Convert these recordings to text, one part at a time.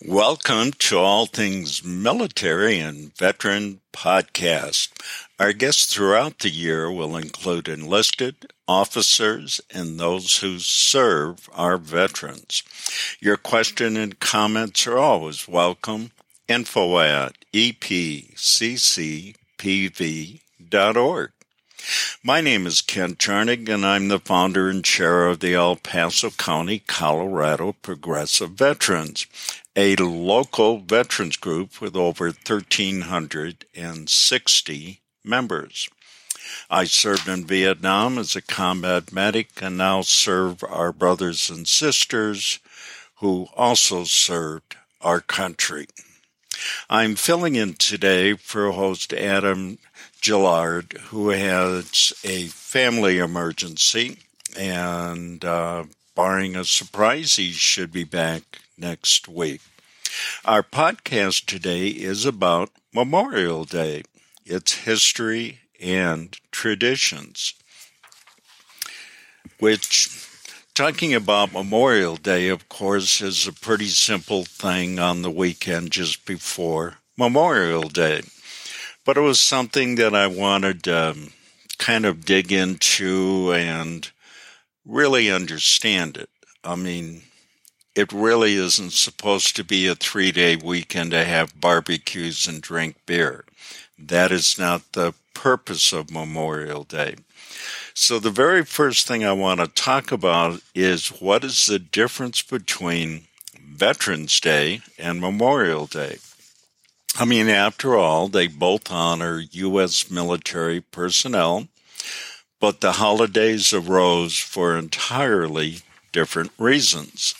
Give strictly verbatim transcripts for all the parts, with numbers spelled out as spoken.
Welcome to All Things Military and Veteran Podcast. Our guests throughout the year will include enlisted, officers, and those who serve our veterans. Your questions and comments are always welcome. Info at e p c c p v dot org. My name is Ken Charnig, and I'm the founder and chair of the El Paso County, Colorado Progressive Veterans, a local veterans group with over one thousand three hundred sixty members. I served in Vietnam as a combat medic and now serve our brothers and sisters who also served our country. I'm filling in today for host Adam Gillard, who has a family emergency, and uh, barring a surprise, he should be back next week. Our podcast today is about Memorial Day, its history and traditions, which, talking about Memorial Day, of course, is a pretty simple thing on the weekend just before Memorial Day. But it was something that I wanted to um, kind of dig into and really understand it. I mean, it really isn't supposed to be a three-day weekend to have barbecues and drink beer. That is not the purpose of Memorial Day. So the very first thing I want to talk about is what is the difference between Veterans Day and Memorial Day? I mean, after all, they both honor U S military personnel, but the holidays arose for entirely different reasons.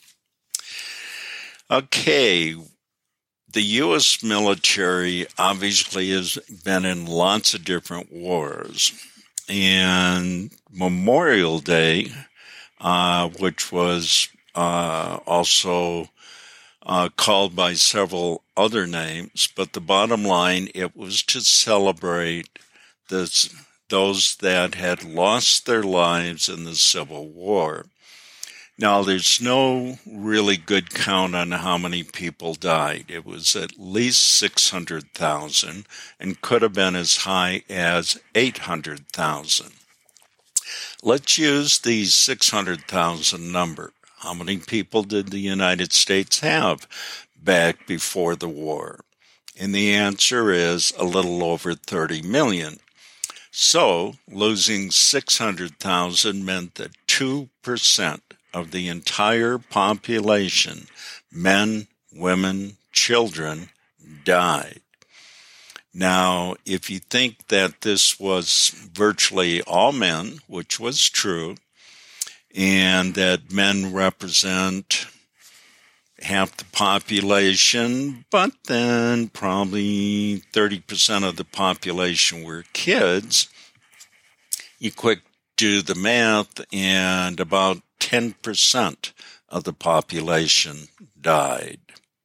Okay, the U S military obviously has been in lots of different wars, and Memorial Day, uh, which was uh, also uh, called by several other names, but the bottom line, it was to celebrate this, those that had lost their lives in the Civil War. Now, there's no really good count on how many people died. It was at least six hundred thousand and could have been as high as eight hundred thousand. Let's use the six hundred thousand number. How many people did the United States have back before the war? And the answer is a little over thirty million. So, losing six hundred thousand meant that two percent of the entire population, men, women, children, died. Now, if you think that this was virtually all men, which was true, and that men represent half the population, but then probably thirty percent of the population were kids, you quick do the math, and about ten percent of the population died.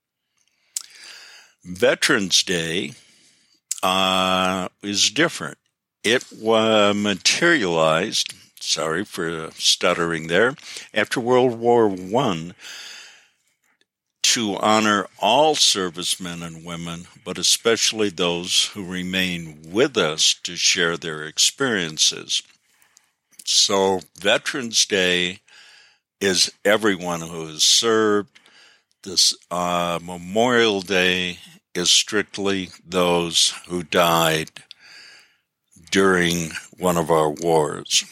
Veterans Day uh, is different. It uh, materialized, sorry for stuttering there, after World War One to honor all servicemen and women, but especially those who remain with us to share their experiences. So Veterans Day is everyone who has served. This uh, Memorial Day is strictly those who died during one of our wars.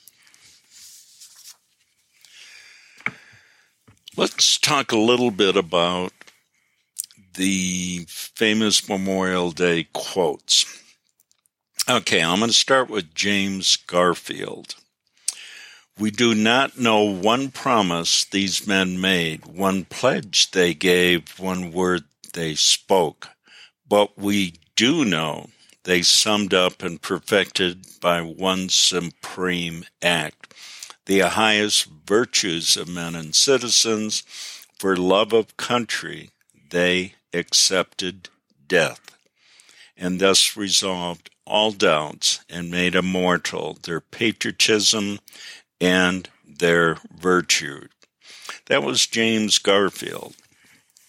Let's talk a little bit about the famous Memorial Day quotes. Okay, I'm going to start with James Garfield. We do not know one promise these men made, one pledge they gave, one word they spoke, but we do know they summed up and perfected by one supreme act, the highest virtues of men and citizens. For love of country, they accepted death, and thus resolved all doubts and made immortal their patriotism and their virtue. That was James Garfield.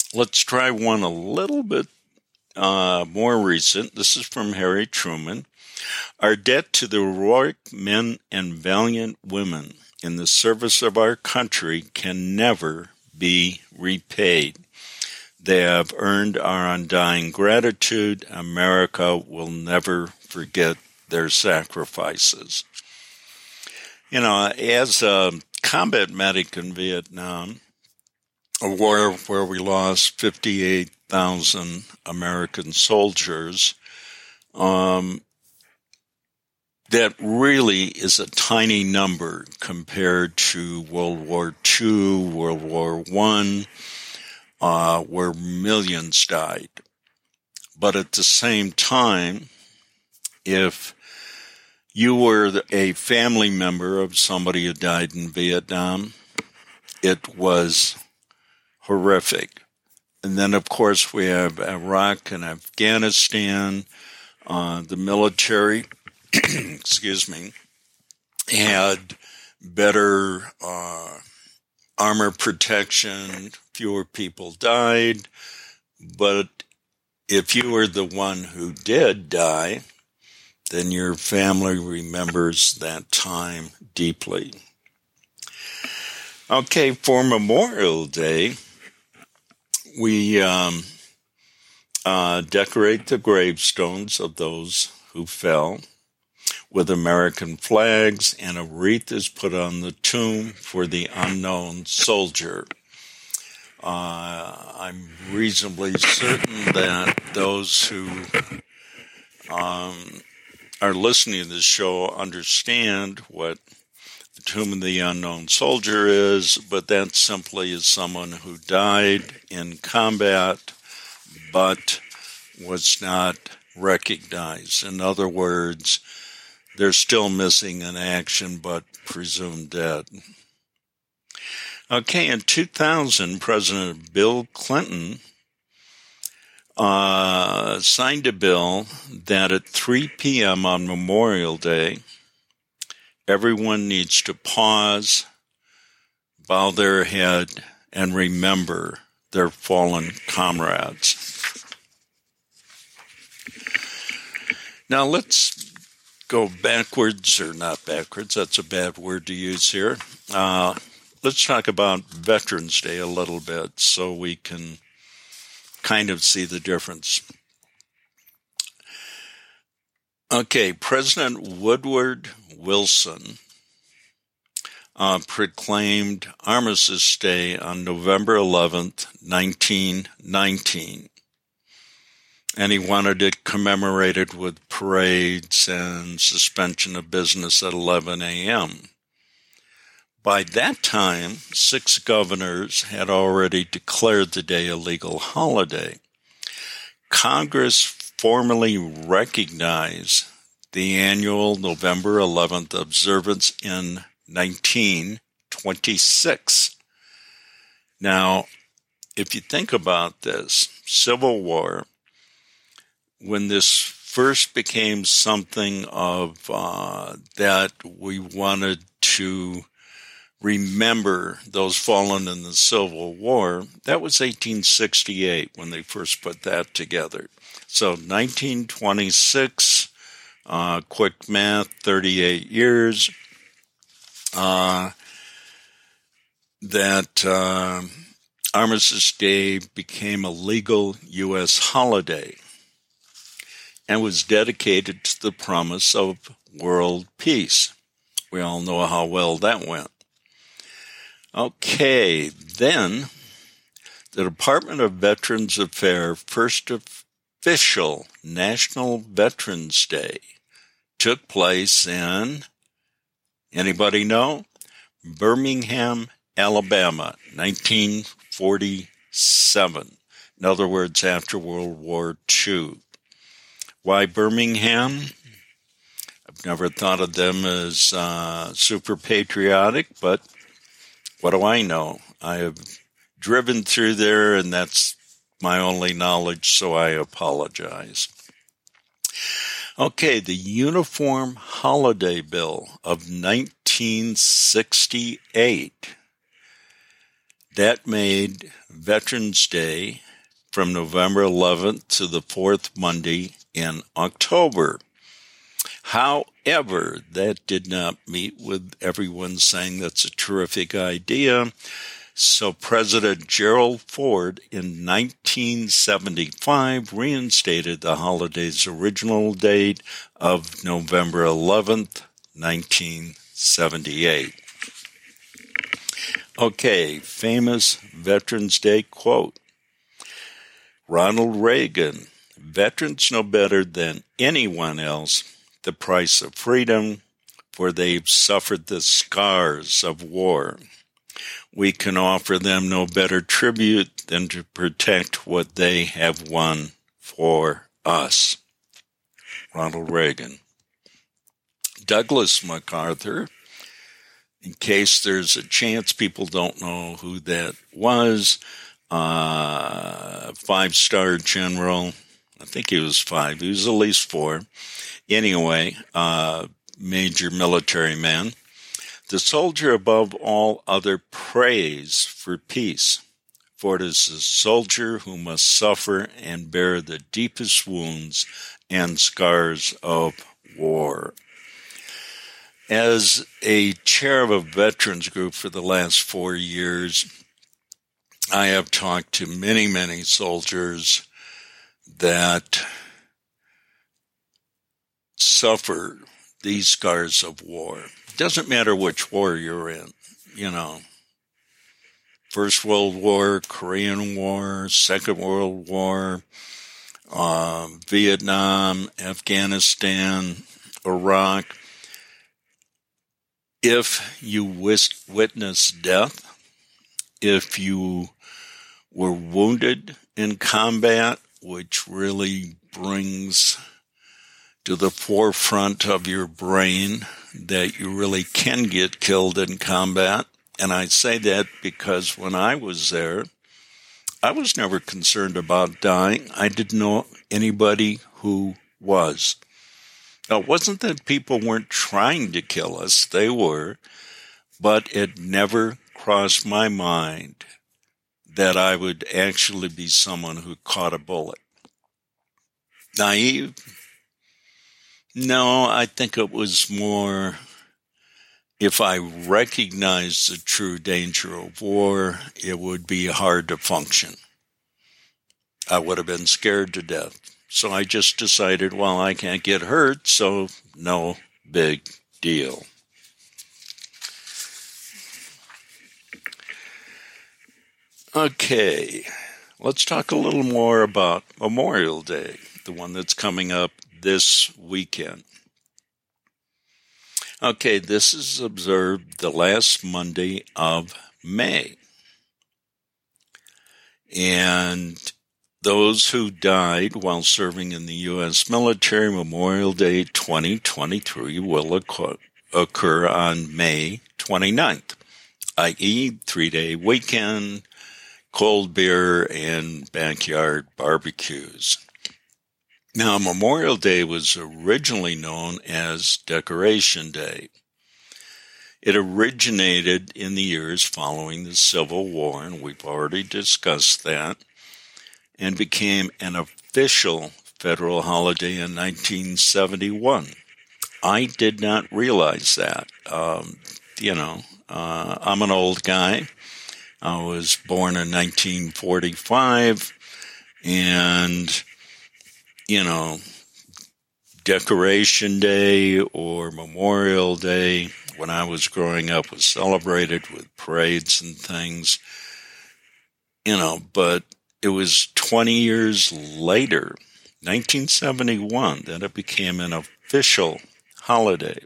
let's try one a little bit uh, more recent. This is from Harry Truman. Our debt to the heroic men and valiant women in the service of our country can never be repaid. They have earned our undying gratitude. America will never forget their sacrifices. You know, as a combat medic in Vietnam, a war where we lost fifty-eight thousand American soldiers, um, that really is a tiny number compared to World War Two, World War One, uh, where millions died. But at the same time, if you were a family member of somebody who died in Vietnam, it was horrific. And then, of course, we have Iraq and Afghanistan. Uh, the military, excuse me, had better uh, armor protection. Fewer people died. But if you were the one who did die, then your family remembers that time deeply. Okay, for Memorial Day, we um, uh, decorate the gravestones of those who fell with American flags, and a wreath is put on the tomb for the unknown soldier. Uh, I'm reasonably certain that those who um, are listening to this show understand what the Tomb of the Unknown Soldier is, but that simply is someone who died in combat but was not recognized. In other words, they're still missing in action but presumed dead. Okay, in two thousand, President Bill Clinton uh, signed a bill that at three p.m. on Memorial Day, everyone needs to pause, bow their head, and remember their fallen comrades. Now let's go backwards, or not backwards, that's a bad word to use here. Uh, let's talk about Veterans Day a little bit so we can kind of see the difference. Okay, President Woodward Wilson uh, proclaimed Armistice Day on November eleventh, nineteen nineteen. And he wanted it commemorated with parades and suspension of business at eleven a.m. By that time, six governors had already declared the day a legal holiday. Congress formally recognized the annual November eleventh observance in nineteen twenty-six. Now, if you think about this, Civil War, when this first became something of uh, that we wanted to remember those fallen in the Civil War, that was eighteen sixty-eight when they first put that together. So nineteen twenty-six, uh, quick math, thirty-eight years, uh, that uh, Armistice Day became a legal U S holiday and was dedicated to the promise of world peace. We all know how well that went. Okay, then the Department of Veterans Affairs' first official National Veterans Day took place in, anybody know? Birmingham, Alabama, nineteen forty-seven. In other words, after World War Two. Why Birmingham? I've never thought of them as uh, super patriotic, but what do I know? I have driven through there, and that's my only knowledge, so I apologize. Okay, the Uniform Holiday Bill of nineteen sixty-eight. That made Veterans Day from November eleventh to the fourth Monday in October. However, that did not meet with everyone saying that's a terrific idea. So President Gerald Ford in nineteen seventy-five reinstated the holiday's original date of November eleventh, nineteen seventy-eight. Okay, famous Veterans Day quote. Ronald Reagan, veterans know better than anyone else the price of freedom, for they've suffered the scars of war. We can offer them no better tribute than to protect what they have won for us. Ronald Reagan. Douglas MacArthur, in case there's a chance people don't know who that was, uh, five-star general. I think he was five. He was at least four. Anyway, uh, major military man. The soldier above all other prays for peace, for it is the soldier who must suffer and bear the deepest wounds and scars of war. As a chair of a veterans group for the last four years, I have talked to many, many soldiers that suffer these scars of war. It doesn't matter which war you're in, you know. First World War, Korean War, Second World War, uh, Vietnam, Afghanistan, Iraq. If you wis- witness death, if you were wounded in combat, which really brings to the forefront of your brain that you really can get killed in combat. And I say that because when I was there, I was never concerned about dying. I didn't know anybody who was. Now, it wasn't that people weren't trying to kill us. They were. But it never crossed my mind that I would actually be someone who caught a bullet. Naive? No, I think it was more, if I recognized the true danger of war, it would be hard to function. I would have been scared to death. So I just decided, well, I can't get hurt, so no big deal. Okay, let's talk a little more about Memorial Day, the one that's coming up this weekend. Okay, this is observed the last Monday of May. And those who died while serving in the U S military, Memorial Day twenty twenty-three will occur on May twenty-ninth, that is three-day weekend, cold beer, and backyard barbecues. Now, Memorial Day was originally known as Decoration Day. It originated in the years following the Civil War, and we've already discussed that, and became an official federal holiday in nineteen seventy-one. I did not realize that. Um, you know, uh, I'm an old guy. I was born in nineteen forty-five, and you know, Decoration Day or Memorial Day, when I was growing up, was celebrated with parades and things, you know, but it was twenty years later, nineteen seventy-one, that it became an official holiday.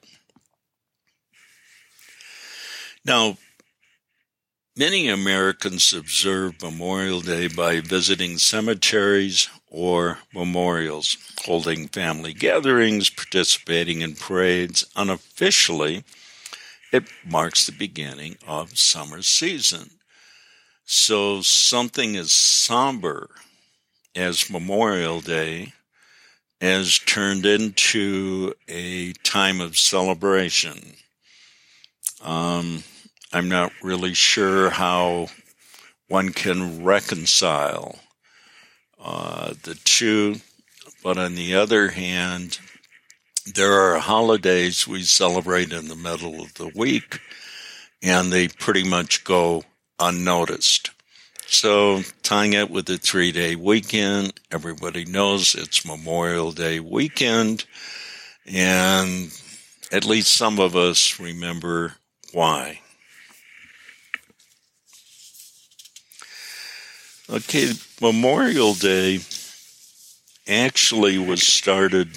Now, many Americans observe Memorial Day by visiting cemeteries or memorials, holding family gatherings, participating in parades. Unofficially, it marks the beginning of summer season. So something as somber as Memorial Day has turned into a time of celebration. Um, I'm not really sure how one can reconcile uh, the two. But on the other hand, there are holidays we celebrate in the middle of the week, and they pretty much go unnoticed. So tying it with a three-day weekend, everybody knows it's Memorial Day weekend, and at least some of us remember why. Okay, Memorial Day actually was started,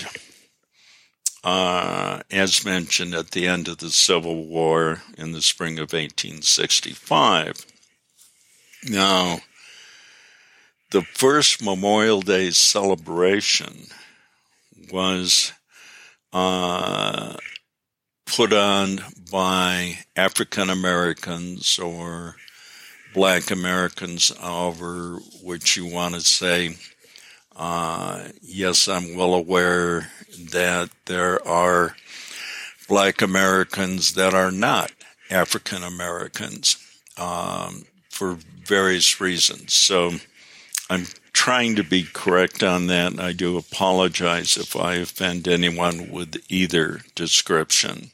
uh, as mentioned, at the end of the Civil War in the spring of eighteen sixty-five. Now, the first Memorial Day celebration was uh, put on by African Americans or Black Americans, however which you want to say. Uh, yes, I'm well aware that there are Black Americans that are not African Americans um, for various reasons. So I'm trying to be correct on that, and I do apologize if I offend anyone with either description.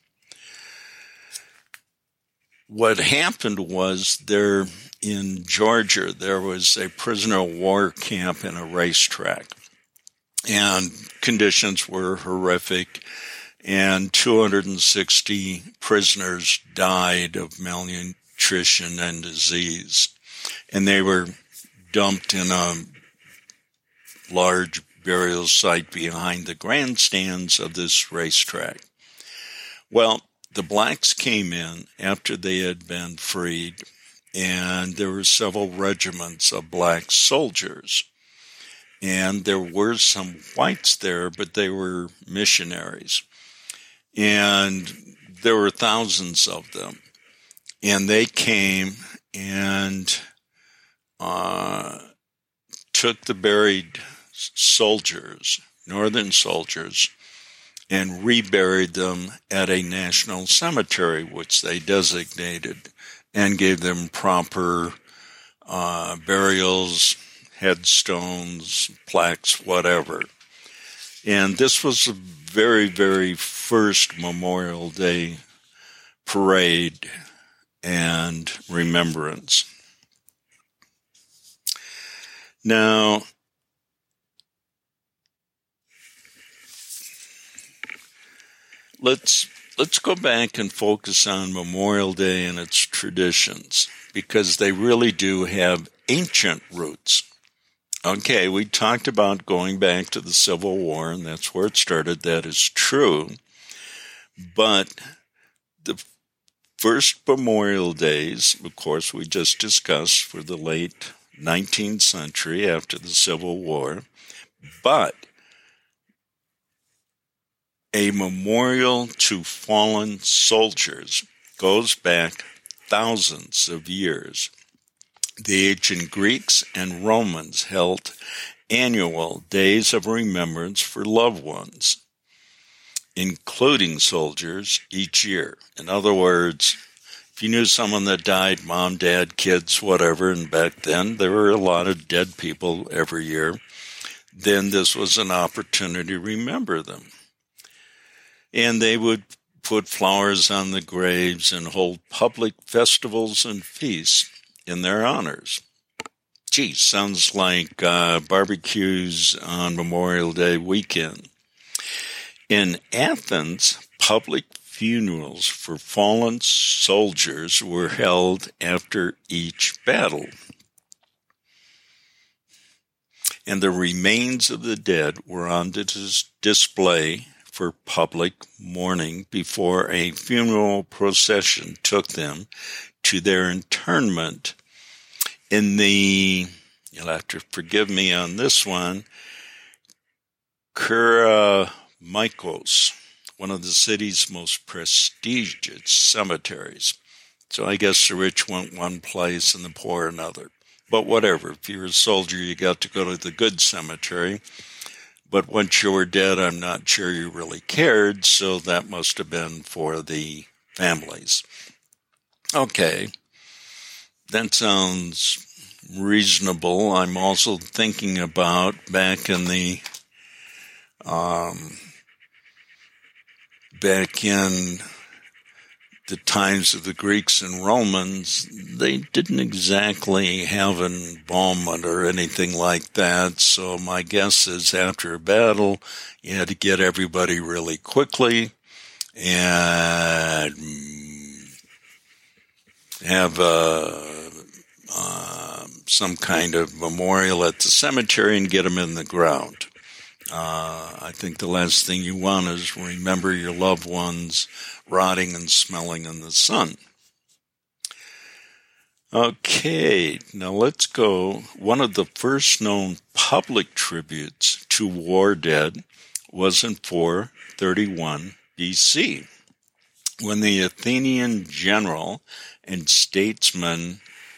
What happened was there in Georgia, there was a prisoner of war camp and a racetrack, and conditions were horrific, and two hundred sixty prisoners died of malnutrition and disease, and they were dumped in a large burial site behind the grandstands of this racetrack. Well, the blacks came in after they had been freed, and there were several regiments of black soldiers. And there were some whites there, but they were missionaries. And there were thousands of them. And they came and uh, took the buried soldiers, Northern soldiers, and reburied them at a national cemetery, which they designated, and gave them proper uh, burials, headstones, plaques, whatever. And this was the very, very first Memorial Day parade and remembrance. Now, let's let's go back and focus on Memorial Day and its traditions, because they really do have ancient roots. Okay, we talked about going back to the Civil War, and that's where it started. That is true. But the first Memorial Days, of course, we just discussed for the late nineteenth century after the Civil War. But a memorial to fallen soldiers goes back thousands of years. The ancient Greeks and Romans held annual days of remembrance for loved ones, including soldiers, each year. In other words, if you knew someone that died, mom, dad, kids, whatever, and back then there were a lot of dead people every year, then this was an opportunity to remember them. And they would put flowers on the graves and hold public festivals and feasts in their honors. Gee, sounds like uh, barbecues on Memorial Day weekend. In Athens, public funerals for fallen soldiers were held after each battle. And the remains of the dead were on dis- display for public mourning before a funeral procession took them to their internment in the, you'll have to forgive me on this one, Kouroumikos, one of the city's most prestigious cemeteries. So I guess the rich went one place and the poor another. But whatever, if you're a soldier, you got to go to the good cemetery. But once you were dead, I'm not sure you really cared, so that must have been for the families. Okay, that sounds reasonable. I'm also thinking about back in the um, back in the times of the Greeks and Romans, they didn't exactly have an embalmment or anything like that. So my guess is after a battle, you had to get everybody really quickly and have a, uh, some kind of memorial at the cemetery and get them in the ground. Uh, I think the last thing you want is remember your loved ones rotting and smelling in the sun. Okay, now let's go. One of the first known public tributes to war dead was in four thirty-one B C, when the Athenian general and statesman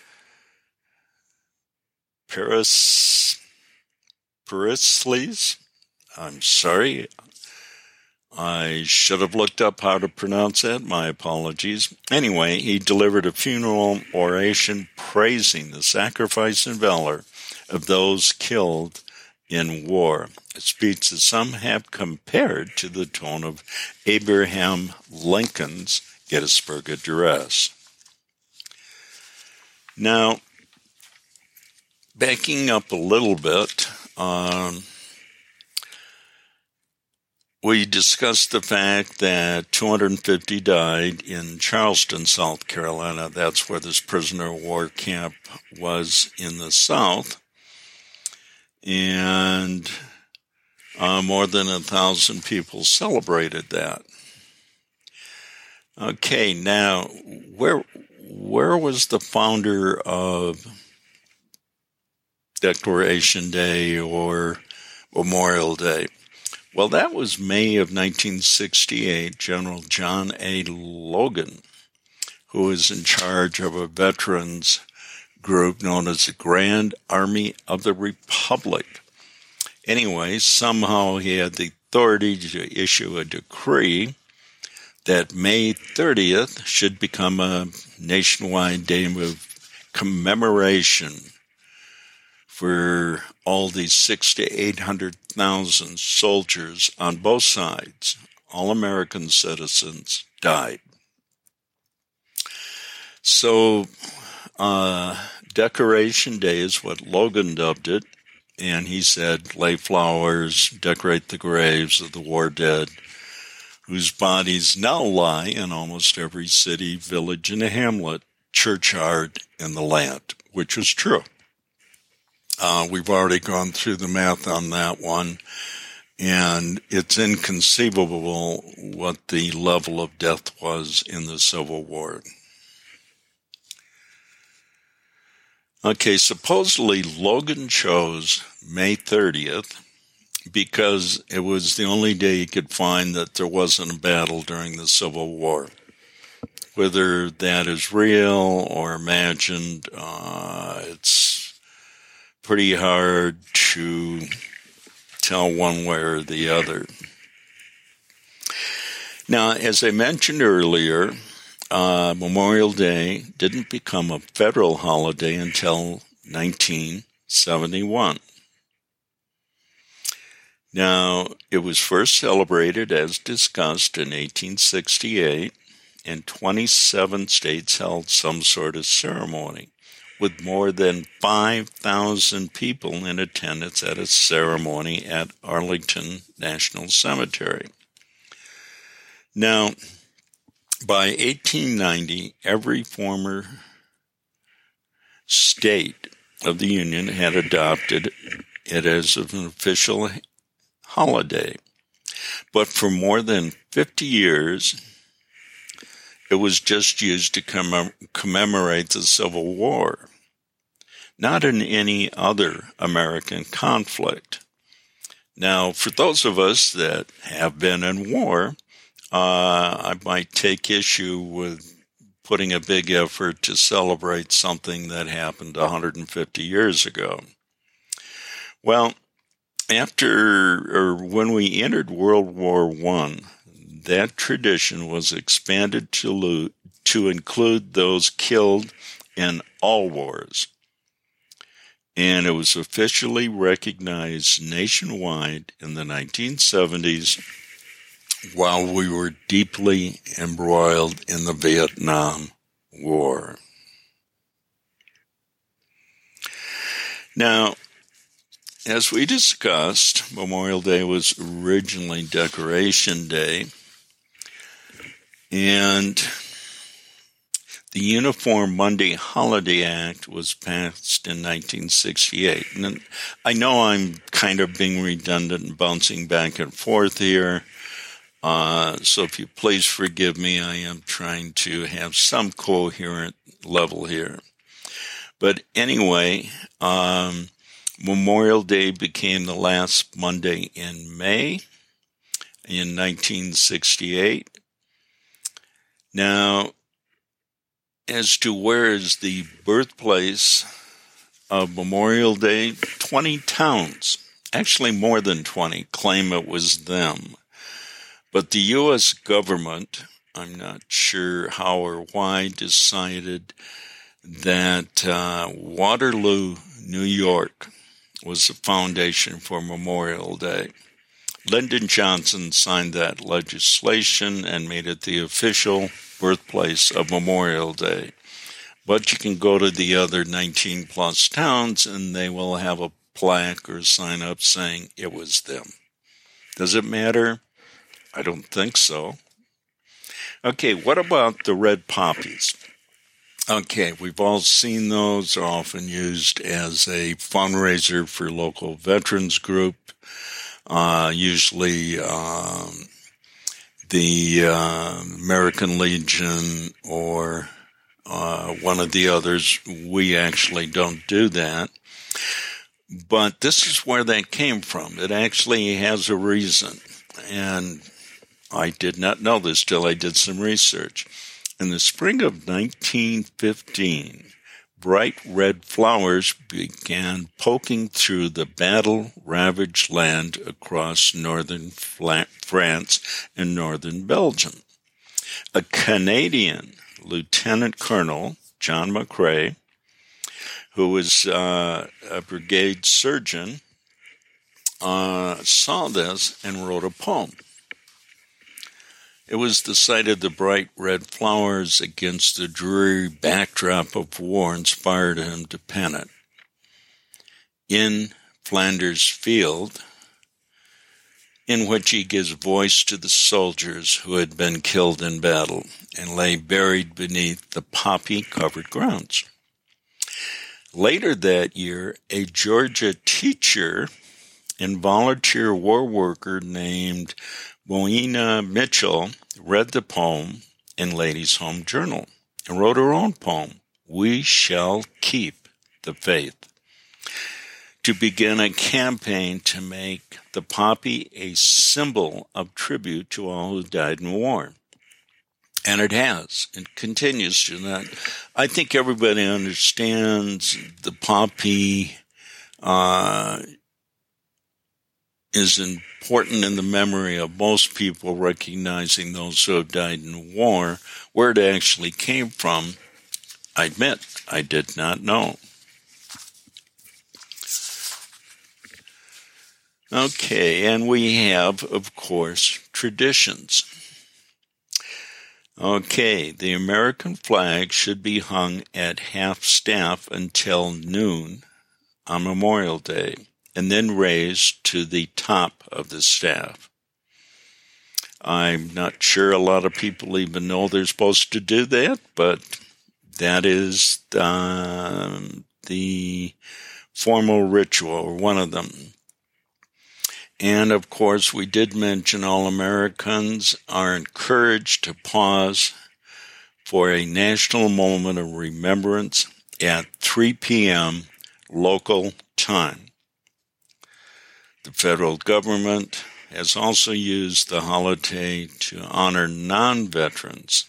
Paris, Pericles, I'm sorry, I should have looked up how to pronounce that. My apologies. Anyway, he delivered a funeral oration praising the sacrifice and valor of those killed in war, a speech that some have compared to the tone of Abraham Lincoln's Gettysburg Address. Now, backing up a little bit, um, we discussed the fact that two hundred fifty died in Charleston, South Carolina. That's where this prisoner of war camp was in the South. And uh, more than a thousand people celebrated that. Okay, now, where where was the founder of Declaration Day or Memorial Day? Well, that was May of nineteen sixty-eight. General John A. Logan, who was in charge of a veterans group known as the Grand Army of the Republic. Anyway, somehow he had the authority to issue a decree that May thirtieth should become a nationwide day of commemoration for all these six to eight hundred thousand soldiers on both sides, all American citizens, died. So, uh, Decoration Day is what Logan dubbed it, and he said, lay flowers, decorate the graves of the war dead, whose bodies now lie in almost every city, village, and hamlet, churchyard in the land, which was true. Uh, we've already gone through the math on that one, and it's inconceivable what the level of death was in the Civil War. Okay, supposedly Logan chose May thirtieth because it was the only day he could find that there wasn't a battle during the Civil War. Whether that is real or imagined, uh, it's pretty hard to tell one way or the other. Now, as I mentioned earlier, uh, Memorial Day didn't become a federal holiday until nineteen seventy-one. Now, it was first celebrated, as discussed, in eighteen sixty-eight, and twenty-seven states held some sort of ceremony, with more than five thousand people in attendance at a ceremony at Arlington National Cemetery. Now, by eighteen ninety, every former state of the Union had adopted it as an official holiday. But for more than fifty years, it was just used to commem- commemorate the Civil War, not in any other American conflict. Now, for those of us that have been in war, uh, I might take issue with putting a big effort to celebrate something that happened one hundred fifty years ago. Well, after or when we entered World War One, that tradition was expanded to, lo- to include those killed in all wars. and it was officially recognized nationwide in the nineteen seventies while we were deeply embroiled in the Vietnam War. Now, as we discussed, Memorial Day was originally Decoration Day, and the Uniform Monday Holiday Act was passed in nineteen sixty-eight. And I know I'm kind of being redundant and bouncing back and forth here, uh, so if you please forgive me, I am trying to have some coherent level here. But anyway, um, Memorial Day became the last Monday in May in nineteen sixty-eight. Now, as to where is the birthplace of Memorial Day, twenty towns, actually more than twenty, claim it was them. But the U S government, I'm not sure how or why, decided that uh, Waterloo, New York, was the foundation for Memorial Day. Lyndon Johnson signed that legislation and made it the official birthplace of Memorial Day. But you can go to the other nineteen plus towns and they will have a plaque or sign up saying it was them. Does it matter? I don't think so. Okay, what about the red poppies? Okay, we've all seen those. They're often used as a fundraiser for local veterans group. Uh, usually um, the uh, American Legion or uh, one of the others. We actually don't do that. But this is where that came from. It actually has a reason. And I did not know this till I did some research. In the spring of nineteen fifteen, bright red flowers began poking through the battle-ravaged land across northern France and northern Belgium. A Canadian Lieutenant Colonel, John McCrae, who was uh, a brigade surgeon, uh, saw this and wrote a poem. It was the sight of the bright red flowers against the dreary backdrop of war inspired him to pen it. In Flanders Field, in which he gives voice to the soldiers who had been killed in battle and lay buried beneath the poppy-covered grounds. Later that year, a Georgia teacher and volunteer war worker named Moena Mitchell read the poem in Ladies' Home Journal and wrote her own poem, We Shall Keep the Faith, to begin a campaign to make the poppy a symbol of tribute to all who died in war. And it has. It continues to that. I think everybody understands the poppy uh, is important in the memory of most people, recognizing those who have died in war. Where it actually came from, I admit, I did not know. Okay, and we have, of course, traditions. Okay, the American flag should be hung at half-staff until noon on Memorial Day, and then raised to the top of the staff. I'm not sure a lot of people even know they're supposed to do that, but that is um, the formal ritual, or one of them. And, of course, we did mention all Americans are encouraged to pause for a national moment of remembrance at three p.m. local time. The federal government has also used the holiday to honor non-veterans.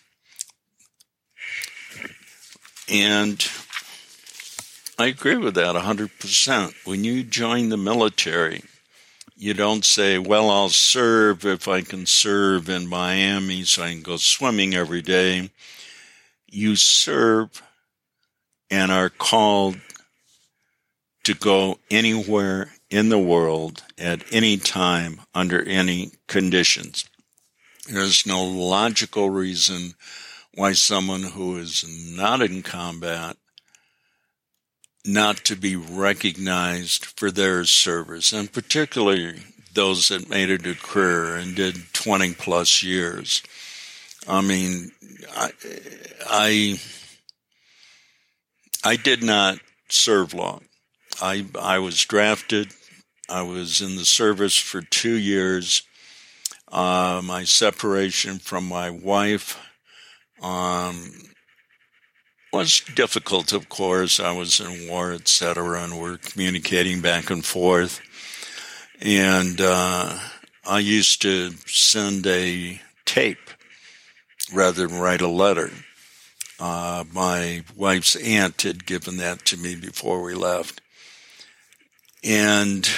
And I agree with that one hundred percent. When you join the military, you don't say, well, I'll serve if I can serve in Miami so I can go swimming every day. You serve and are called to go anywhere in the world at any time under any conditions. There's no logical reason why someone who is not in combat not to be recognized for their service, and particularly those that made it a career and did twenty plus years. I mean, I, I, I did not serve long. I, I was drafted. I was in the service for two years. Uh, my separation from my wife, um, was difficult, of course. I was in war, et cetera, and we're communicating back and forth. And uh, I used to send a tape rather than write a letter. Uh, my wife's aunt had given that to me before we left. And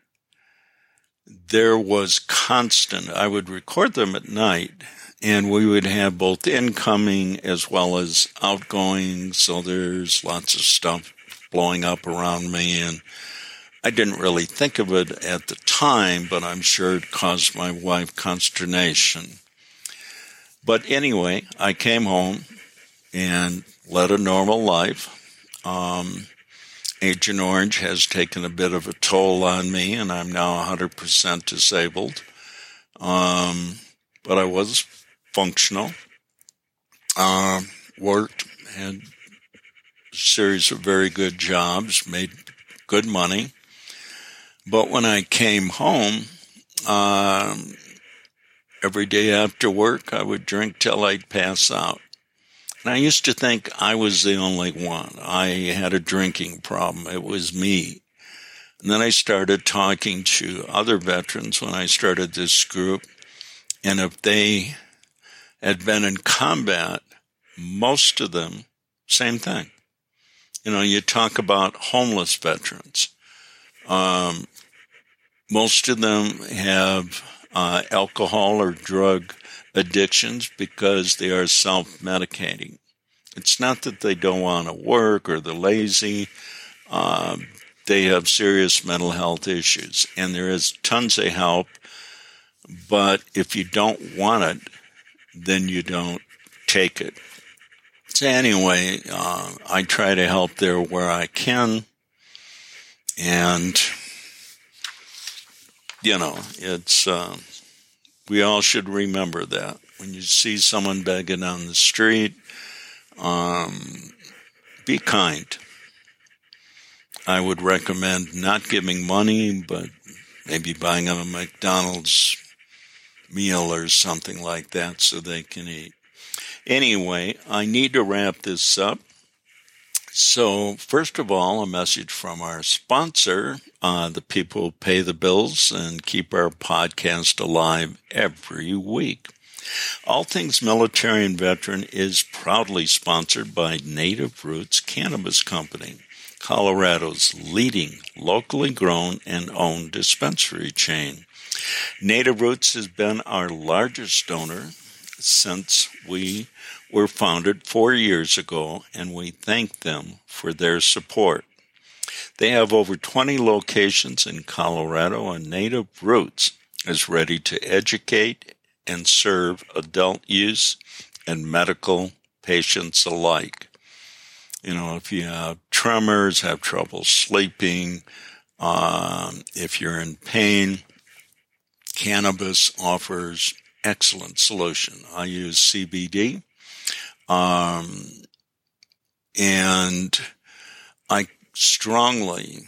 there was constant, I would record them at night, and we would have both incoming as well as outgoing, so there's lots of stuff blowing up around me, and I didn't really think of it at the time, but I'm sure it caused my wife consternation. But anyway, I came home and led a normal life. Um, Agent Orange has taken a bit of a toll on me, and I'm now one hundred percent disabled. Um, but I was functional, uh, worked, had a series of very good jobs, made good money. But when I came home, um, every day after work, I would drink till I'd pass out. And I used to think I was the only one. I had a drinking problem. It was me. And then I started talking to other veterans when I started this group. And if they had been in combat, most of them, same thing. You know, you talk about homeless veterans. Um, most of them have uh, alcohol or drug addictions because they are self-medicating. It's not that they don't want to work or they're lazy. Um, they have serious mental health issues, and there is tons of help. But if you don't want it, then you don't take it. So anyway, uh, I try to help there where I can. And, you know, it's, uh, we all should remember that. When you see someone begging on the street, um, be kind. I would recommend not giving money, but maybe buying them a McDonald's meal or something like that so they can eat. Anyway, I need to wrap this up. So, first of all, a message from our sponsor, uh, the people who pay the bills and keep our podcast alive every week. All Things Military and Veteran is proudly sponsored by Native Roots Cannabis Company, Colorado's leading locally grown and owned dispensary chain. Native Roots has been our largest donor since we were founded four years ago, and we thank them for their support. They have over twenty locations in Colorado, and Native Roots is ready to educate and serve adult use and medical patients alike. You know, if you have tremors, have trouble sleeping, um, if you're in pain, cannabis offers excellent solution. I use C B D, um, and I strongly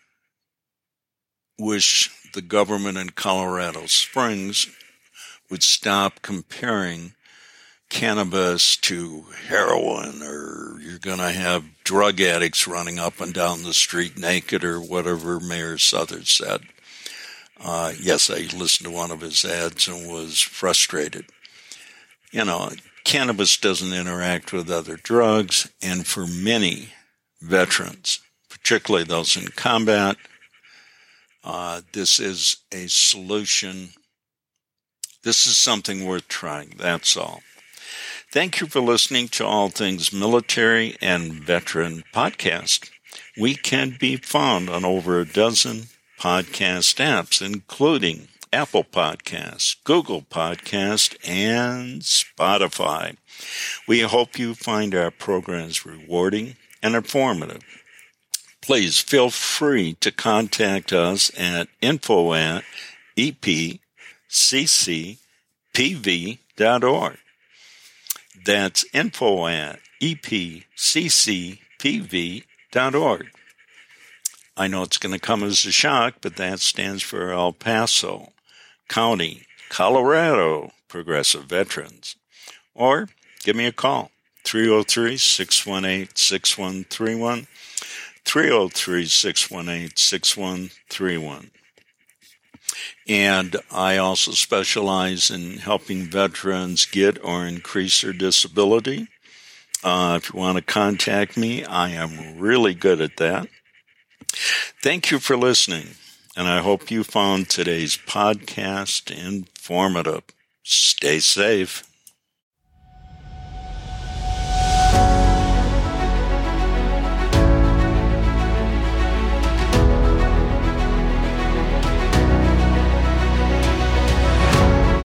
wish the government in Colorado Springs would stop comparing cannabis to heroin, or you're going to have drug addicts running up and down the street naked, or whatever Mayor Southern said. Uh, yes, I listened to one of his ads and was frustrated. You know, cannabis doesn't interact with other drugs, and for many veterans, particularly those in combat, uh, this is a solution. This is something worth trying, that's all. Thank you for listening to All Things Military and Veteran Podcast. We can be found on over a dozen podcast apps, including Apple Podcasts, Google Podcasts, and Spotify. We hope you find our programs rewarding and informative. Please feel free to contact us at info at e p c c p v dot org. That's info at e p c c p v dot org. I know it's going to come as a shock, but that stands for El Paso County, Colorado Progressive Veterans. Or give me a call, three oh three, six one eight, six one three one, three oh three, six one eight, six one three one. And I also specialize in helping veterans get or increase their disability. Uh, if you want to contact me, I am really good at that. Thank you for listening, and I hope you found today's podcast informative. Stay safe.